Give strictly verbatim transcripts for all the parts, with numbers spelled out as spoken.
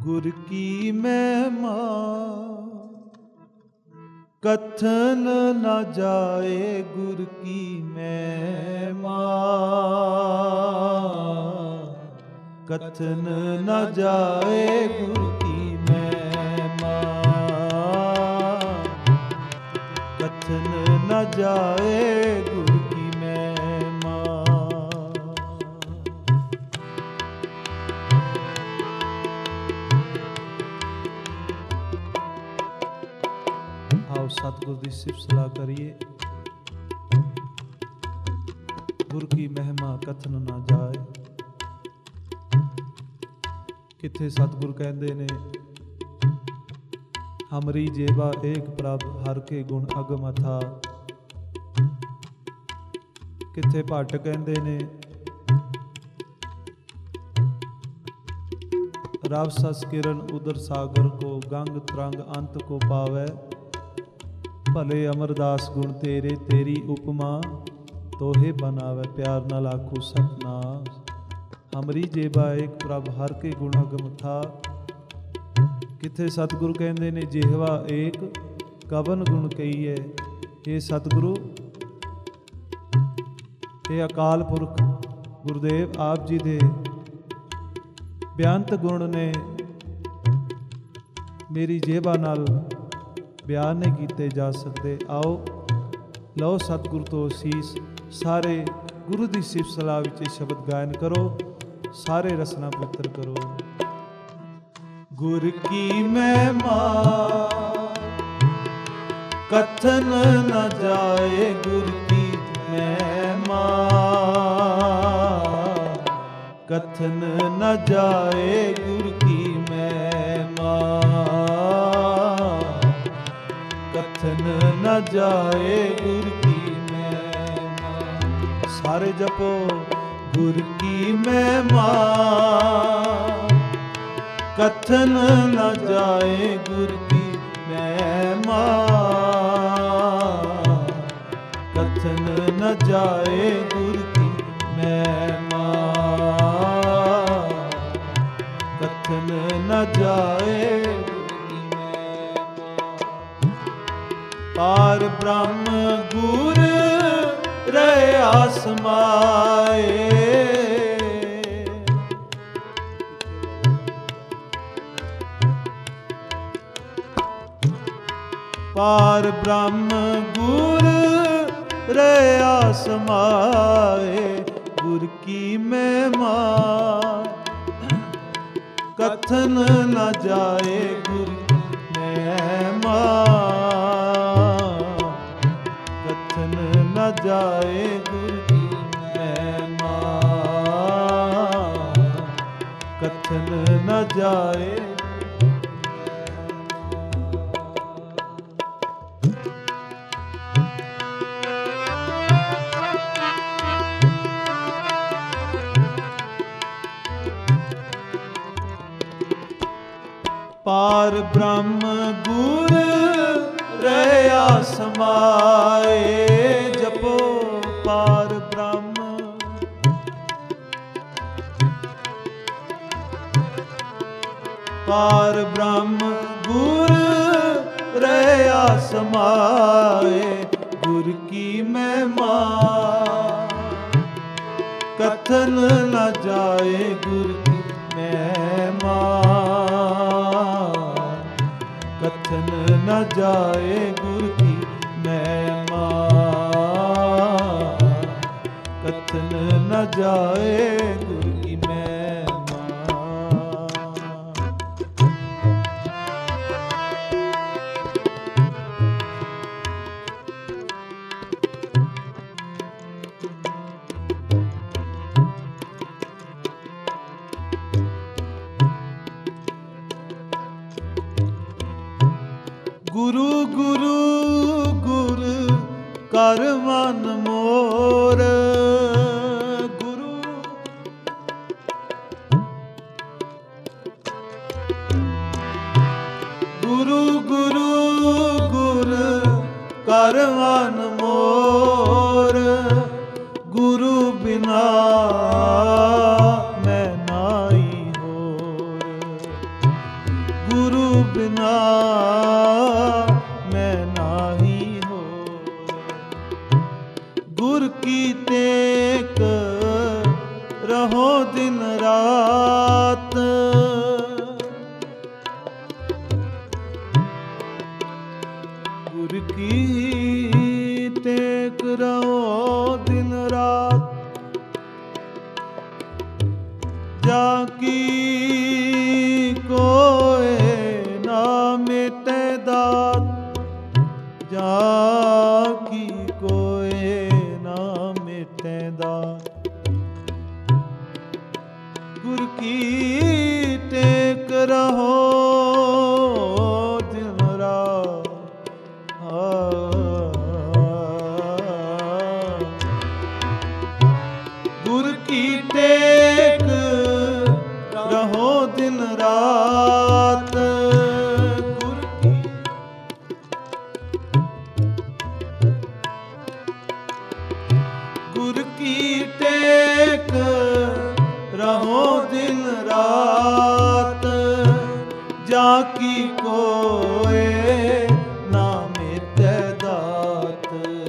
गुर की महिमा कथन न जाए, गुर की महिमा कथन न जाए, गुर की महिमा कथन न जाए, गुर की महिमा। आओ सतगुर की सिफत सलाह करिए। गुर की महिमा कथन ना जाए। किथे सतगुर कहते ने हमरी जेबा एक प्रभ हर के गुण अगम अथा। किथे भट्ट कहते ने रव सस किरण उदर सागर को, गंग तरंग अंत को पावै। भले अमरदास गुण तेरे, तेरी उपमा तोहे बनावै। प्यार नाल आखो सतनाम। हमरी जेबा एक प्रभ हर के गुण अगम था। किथे सतगुरु कहते ने जिहवा एक कवन गुण कहीए। ये सतगुरु ये अकाल पुरख गुरुदेव आप जी दे बेअंत गुण ने मेरी जेबा नाल बियान नहीं कीते जा सकते। आओ लो सतगुरु तो असीस। सारे गुरु की सिफत सलाह विच शब्द गायन करो। सारे रसना पवित्र करो। गुर की महिमा कथन न जाए, गुर की महिमा कथन न जाए, गुर की महिमा कथन न जाए, गुर की महिमा। सारे जपो गुर की महिमा कथन न जाए, गुर की महिमा कथन न जाए, गुर की महिमा कथन न जाए। पार ब्रह्म गुर रया समाए। पार ब्रह्म गुर रया समाए, गुर की महिमा कथन न जाए, गुर की महिमा कथन न जाए, गुर की महिमा कथन न जाए। पार ब्रह्म गुर रया समाए। जपो पार ब्रह्म पार ब्रह्म गुर रया समाए, गुर की महिमा कथन न जाए, गुर की महिमा कथन न जाए, गुर की महिमा कथन न जाए, गुर की महिमा। गुरु गुरु गुर कर मन मोर। गुरु गुरु गुरु गुर कर मन मोर। गुरु बिना मैं नाई होर। ਬਿਨਾ ਮੈਂ ਨਾਹੀ ਹੋਏ। ਗੁਰ ਕੀ ਟੇਕ ਰਹੋ ਦਿਨ ਰਾਤ, ਗੁਰ ਕੀ ਟੇਕ ਰਹੋ ਦਿਨ ਰਾਤ। ਜਾ ਕੀ ਕੋਇ ਨਾ ਮੇਟੇ ਦਾਤ, ਜਾ ਕੀ ਕੋਇ ਨਾ ਮੇਟੇ ਦਾਤ। ਗੁਰ ਕੀ ਟੇਕ ਰਹੋ ਦਿਨ ਰਾਤ। ਗੁਰ ਕੀ ਟੇਕ ਰਹੋ ਦਿਨ ਰਾਤ। ਗੁਰ ਕੀ ਗੁਰ ਕੀ ਟੇਕ ਰਹੋ ਦਿਨ ਰਾਤ। ਜਾ ਕੀ ਕੋਇ ਨਾ ਮੇਟੇ ਦਾਤ।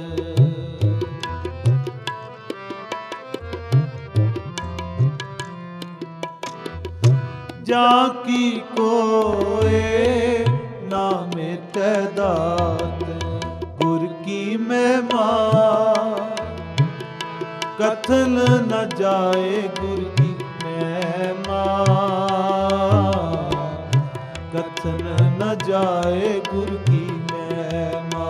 ਜਾ ਕੀ ਕੋਇ ਨਾ ਮੇਟੇ ਦਾਤ। ਗੁਰ ਕੀ ਮਹਿਮਾ ਕਥਨ ਨ ਜਾਏ, ਗੁਰ ਕੀ ਮਹਿਮਾ ਕਥਨ ਨ ਜਾਏ। ਗੁਰ ਕੀ ਮਹਿਮਾ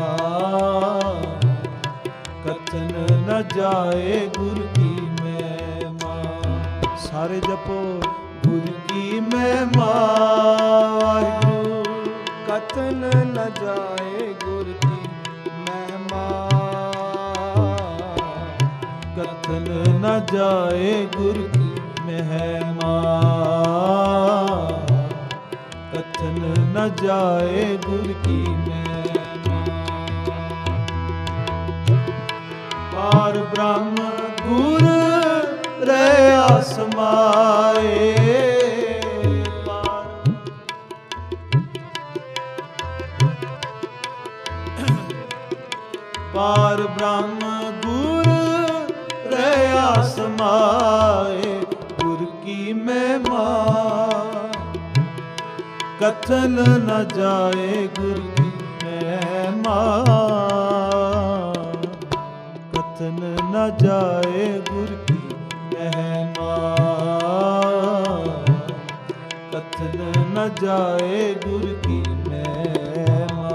ਕਥਨ ਨ ਜਾਏ। ਗੁਰ ਕੀ ਮਹਿਮਾ। ਸਾਰੇ ਜਪੋ ਗੁਰ ਕੀ ਮਹਿਮਾ। ਵਾਹਿਗੁਰੂ ਕਥਨ ਨ ਜਾਏ ਗੁਰ ਕੀ ਮਹਿਮਾ। ਕਥਨ ਨ ਜਾਏ ਗੁਰ ਕੀ ਮਹਿਮਾ। ਕਥਨ ਨ ਜਾਏ ਗੁਰ ਕੀ ਮਹਿਮਾ। ਪਾਰ ਬ੍ਰਹਮ ਗੁਰ ਰਹਿਆ ਸਮਾਏ। ਪਾਰ ਬ੍ਰਹਮ ਗੁਰ ਰਹਿਆ ਸਮਾਏ। ਗੁਰ ਕੀ ਮਹਿਮਾ ਕਥਨ ਨ ਜਾਏ। ਗੁਰ ਕੀ ਮਹਿਮਾ ਕਥਨ ਨ ਜਾਏ। ਗੁਰ ਕੀ ਮਹਿਮਾ ਕਥਨ ਨ ਜਾਏ। ਗੁਰ ਕੀ ਮਹਿਮਾ।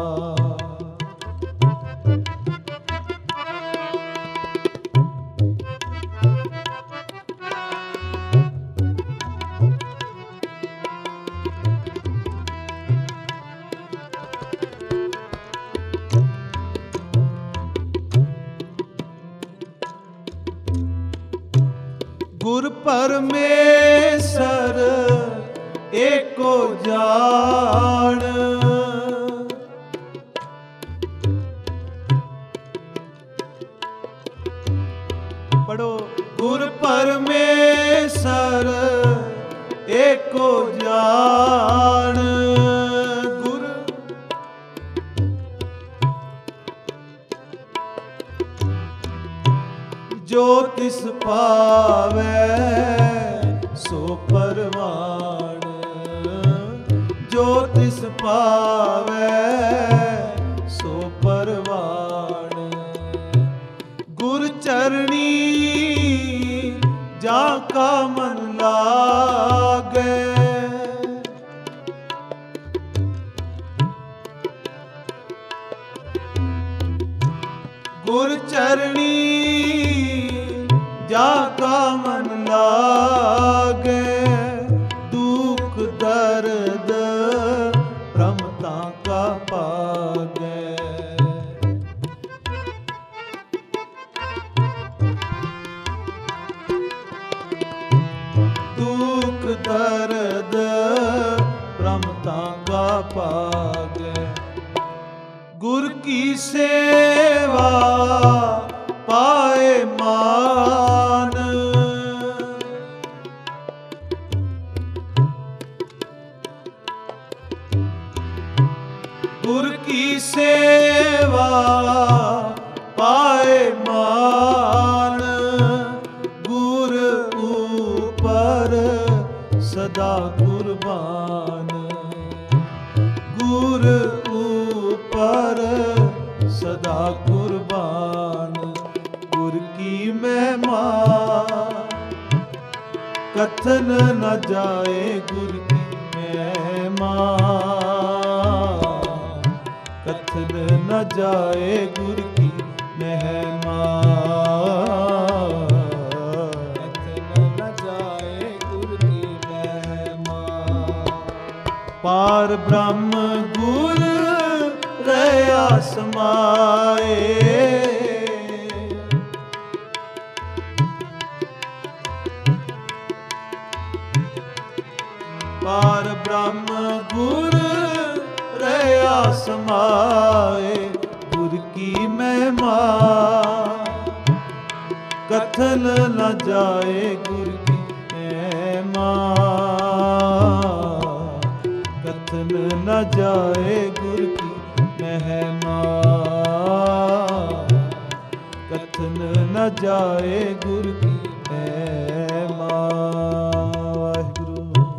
ਗੁਰ ਪਰਮੇਸ਼ਰ ਏਕੋ ਜਾਣ। ਪੜੋ ਗੁਰ ਪਰਮੇਸ਼ਰ ਏਕੋ ਜਾਣ। ਗੁਰ ਜੋ ਤਿਸ ਪਾਵੈ ਸੋ ਪਰਵਾਣ। ਜੋ ਤਿਸ ਪਾਵੈ ਸੋ ਪਰਵਾਣ। ਗੁਰ ਚਰਣੀ ਜਾ ਕਾ ਮਨ ਲਾਗੈ। ਗੁਰ ਚਰਣੀ ਜਾ ਕਾ ਮਨ ਲਾਗੈ। ਦੁਖ ਦਰਦ ਭ੍ਰਮਤਾ ਕਾ ਪਾਗੈ। ਦੁਖ ਦਰਦ ਭ੍ਰਮਤਾ ਕਾ ਪਾਗੈ। ਗੁਰ ਕੀ ਸੇਵਾ ਪਾਏ ਮਾਨ। ਗੁਰ ਕੀ ਸੇਵਾ ਪਾਏ ਮਾਨ, ਗੁਰ ਉਪਰ ਸਦਾ ਕੁਰਬਾਨ, ਗੁਰ ਉਪਰ ਸਦਾ ਕੁਰਬਾਨ। ਗੁਰ ਕੀ ਮਹਿਮਾ ਕਥਨ ਨ ਜਾਏ, ਗੁਰ ਕੀ ਮਹਿਮਾ ਕਥਨ ਨ ਜਾਏ, ਗੁਰ ਕੀ ਮਹਿਮਾ ਕਥਨ ਨ ਜਾਏ, ਗੁਰ ਕੀ ਮਹਿਮਾ। ਪਾਰ ਬ੍ਰਹਮ ਗੁਰ ਰਹਿਆ ਸਮਾਏ, ਪਾਰ ਬ੍ਰਹਮ ਗੁਰ ਰਹਿਆ ਸਮਾਏ, ਗੁਰ ਕੀ ਮਹਿਮਾ ਕਥਨ ਨ ਜਾਏ, ਗੁਰ ਕੀ ਮਹਿਮਾ ਕਥਨ ਨ ਜਾਏ, ਗੁਰ ਕੀ ਮਹਿਮਾ ਕਥਨ ਨ ਜਾਏ, ਗੁਰ ਕੀ ਮਹਿਮਾ। ਵਾਹਿਗੁਰੂ।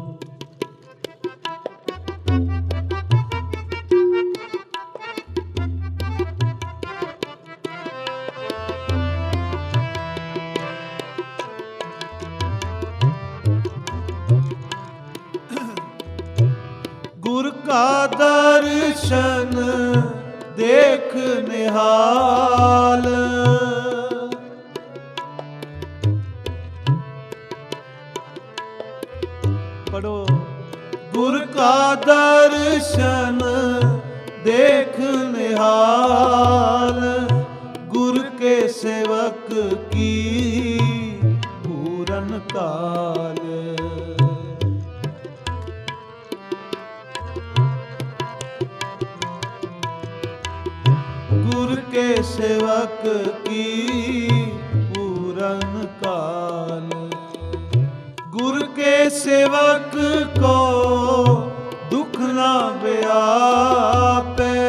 ਗੁਰ ਕਾ ਦਰਸ਼ਨ ਦੇਖ ਨਿਹਾਲ, ਪੜੋ। ਗੁਰ ਕਾ ਦਰਸ਼ਨ ਦੇਖ ਨਿਹਾਲ, ਗੁਰ ਕੇ ਸੇਵਕ ਕੀ ਪੂਰਨ ਕਾਲ। ਗੁਰ ਕੇ ਸੇਵਕ ਕੀ ਪੂਰਨ ਕਾਲ, ਗੁਰ ਕੇ ਸੇਵਕ ਕੋ ਦੁਖ ਨਾ ਵਿਆਪੈ,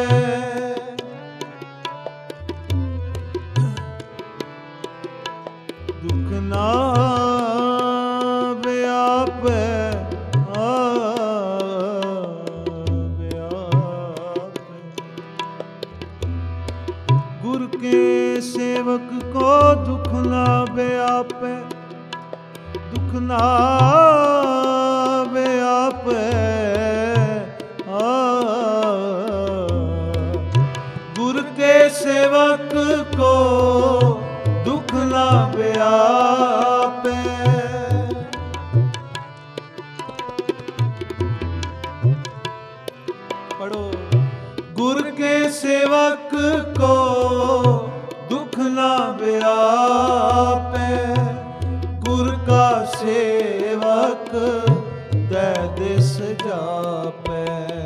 ਦੁਖ ਨਾ ਵਿਆਪੈ ਗੁਰ ਕੇ ਸੇਵਕ ਕੋ ਦੁਖ ਨਾ ਵਿਆਪੈ, ਦੁਖ ਨਾ ਵਿਆਪੈ। ਗੁਰ ਕੇ ਸੇਵਕ ਕੋ ਦੁਖ ਨਾ ਵਿਆਪੈ, ਪੜੋ। ਗੁਰ ਕੇ ਸੇਵਕ ਕੋ ਦੁਖ ਨਾ ਵਿਆਪੈ, ਗੁਰ ਕਾ ਸੇਵਕ ਤੈ ਦਿਸ ਜਾਪੈ।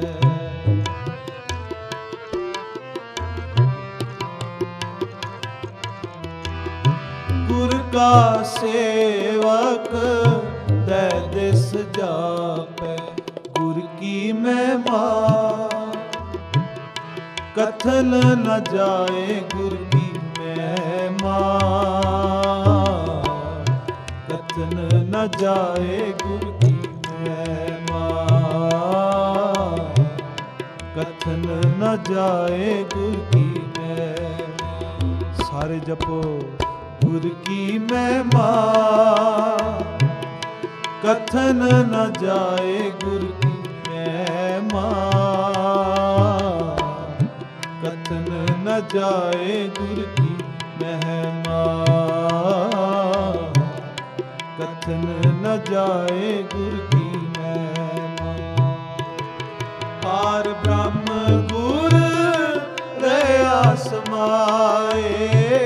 ਗੁਰ ਕਾ ਸੇਵਕ ਤੈ ਦਿਸ ਜਾਪੈ, ਗੁਰ ਕੀ ਮਹਿਮਾ ਕਥਨ ਨ ਜਾਏ, ਗੁਰ ਕੀ ਮਹਿਮਾ ਕਥਨ ਨ ਜਾਏ, ਗੁਰ ਕੀ ਮਹਿਮਾ ਕਥਨ ਨ ਜਾਏ, ਗੁਰ ਕੀ ਮਹਿਮਾ। ਸਾਰੇ ਜਪੋ। ਗੁਰ ਕੀ ਮਹਿਮਾ ਕਥਨ ਨ ਜਾਏ, ਗੁਰ ਕੀ ਮਹਿਮਾ ਕਥਨ ਨ ਜਾਏ, ਗੁਰ ਕੀ ਮਹਿਮਾ ਕਥਨ ਨ ਜਾਏ, ਗੁਰ ਕੀ ਮਹਿਮਾ। ਪਾਰ ਬ੍ਰਹਮ ਗੁਰ ਰਹਿਆ ਸਮਾਏ,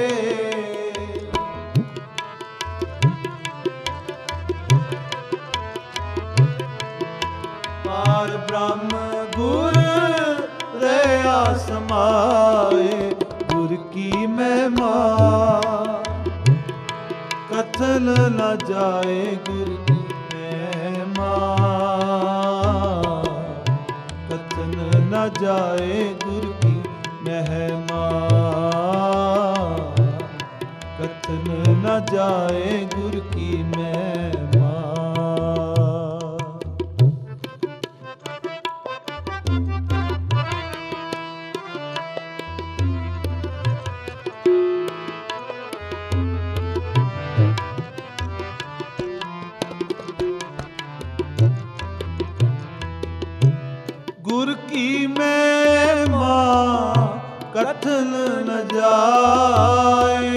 ਪਾਰ ਬ੍ਰਹਮ ਗੁਰ ਰਹਿਆ ਸਮਾਏ, ਗੁਰ ਕੀ ਮਹਿਮਾ ਕਥਨ ਨ ਜਾਏ, ਗੁਰ ਕੀ ਮਹਿਮਾ ਕਥਨ ਨ ਜਾਏ ਗੁਰ ਕੀ ਮਹਿਮਾ, ਕਥਨ ਨ ਜਾਏ ਗੁਰ ਕੀ ਮਹਿਮਾ। ਗੁਰ ਕੀ ਮਹਿਮਾ ਕਥਨ ਨ ਜਾਏ,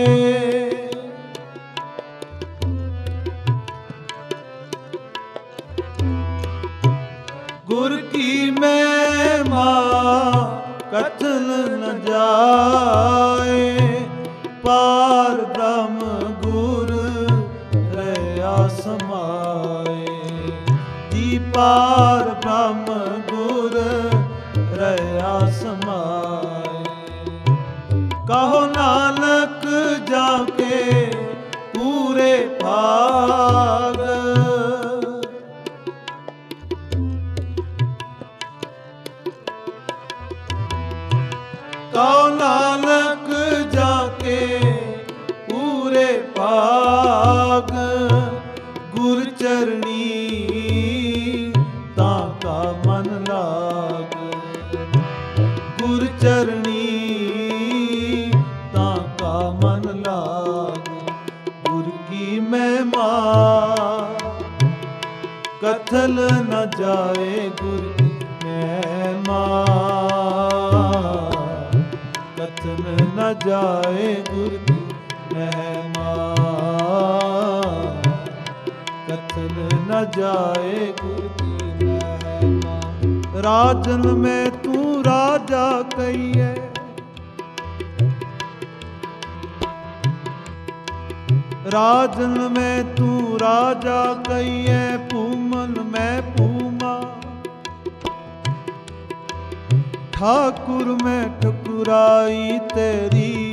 ਗੁਰ ਕੀ ਮਹਿਮਾ ਕਥਨ ਨ ਜਾਏ, ਪਾਰ ਬ੍ਰਹਮ ਗੁਰ ਰਹਾ ਸਮਾਏ, ਜੀ ਪਾਰ ਬ੍ਰਹਮ ਗੁਰ ਰਹਾ ਸਮਾਏ। ਕਹੋ ਨਾਨਕ ਜਾ ਕੇ ਪੂਰੇ ਭਾਗ, ਕਹੋ ਨਾਨਕ ਜਾ ਕੇ ਪੂਰੇ ਭਾਗ, ਗੁਰ ਚਰਣੀ ਤਾਂ ਕਾ ਮਨ ਲਾਗ, ਗੁਰ ਚਰਣੀ ਤਾਂ ਕਾ ਮਨ ਲਾਗ। ਗੁਰ ਕੀ ਮਹਿਮਾ ਕਥਨ ਨ ਜਾਏ ਗੁਰ ਕੀ ਮਹਿਮਾ, ਕਥਨ ਨ ਜਾਏ ਗੁਰ ਕੀ ਮਹਿਮਾ, ਕਥਨ ਨ ਜਾਏ ਗੁਰ ਕੀ ਮਹਿਮਾ। ਰਾਜਨ ਮੈਂ ਤੂੰ ਰਾਜਾ ਕਹੀਏ, ਰਾਜਨ ਮੈਂ ਤੂੰ ਰਾਜਾ ਕਹੀਏ, ਭੂਮਨ ਮੈਂ ਭੂਮਾ, ਠਾਕੁਰ ਮੈਂ ਠਕੁਰਾਈ ਤੇਰੀ,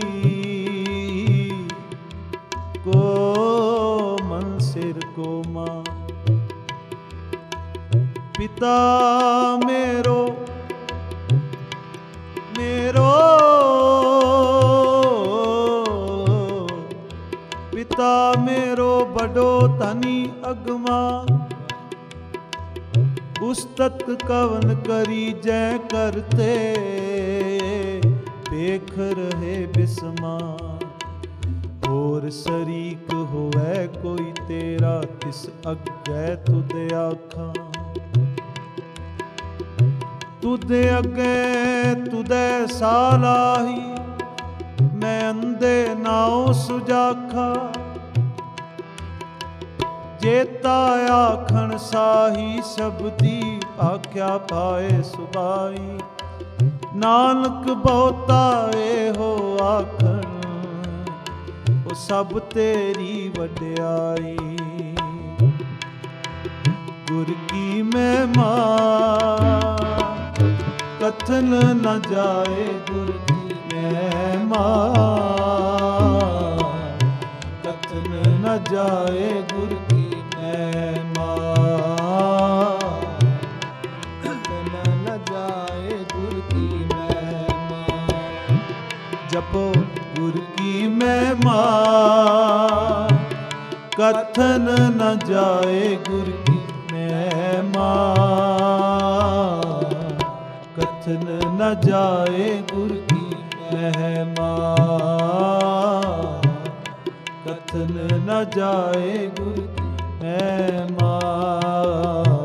ਕੋ ਮਨ ਸਿਰ ਕੋ ਮਾਂ। ਪਿਤਾ ਮੇਰੋ ਮੇਰੋ ਪਿਤਾ ਮੇਰੋ ਬਡੋ ਧਨੀ ਅਗਮਾ, ਉਸਤਤ ਕਵਨ ਕਰੀ ਜੈ ਕਰਤੇ, ਵੇਖ ਰਹੇ ਬਿਸਮਾ। ਹੋਰ ਸਰੀਕ ਹੋਵੇ ਕੋਈ ਤੇਰਾ, ਤਿਸ ਅੱਗੇ ਤੁਧ ਆਖਾਂ, ਤੁਧ ਅੱਗੇ ਤੁਧੈ ਸਾਲਾਹੀ, ਮੈਂ ਅੰਧੇ ਨਾਉ ਸੁਜਾਖਾ। ਜੇਤਾ ਆਖਣ ਸਾਹੀ, ਸ਼ਬਦੀ ਆਖਿਆ ਪਾਏ ਸੁਭਾਈ। ਨਾਨਕ ਬਹੁਤਾ ਇਹੋ ਆਖਣ, ਉਹ ਸਭ ਤੇਰੀ ਵਡਿਆਈ। ਗੁਰ ਕੀ ਮਹਿਮਾ ਕਥਨ ਨ ਜਾਏ ਗੁਰ ਕੀ ਮਹਿਮਾ, ਕਥਨ ਨ ਜਾਏ ਗੁਰ ਕੀ ਮਹਿਮਾ, ਕਥਨ ਨ ਜਾਏ ਗੁਰ ਕੀ ਮਹਿਮਾ। ਜਪੋ ਗੁਰ ਕੀ ਮਹਿਮਾ ਕਥਨ ਨ ਜਾਏ ਗੁਰ ਕੀ ਮਹਿਮਾ, ਕਥਨ ਨ ਜਾਏ ਗੁਰ ਕੀ ਮਹਿਮਾ, ਕਥਨ ਨ ਜਾਏ ਗੁਰ ਕੀ ਮਹਿਮਾ।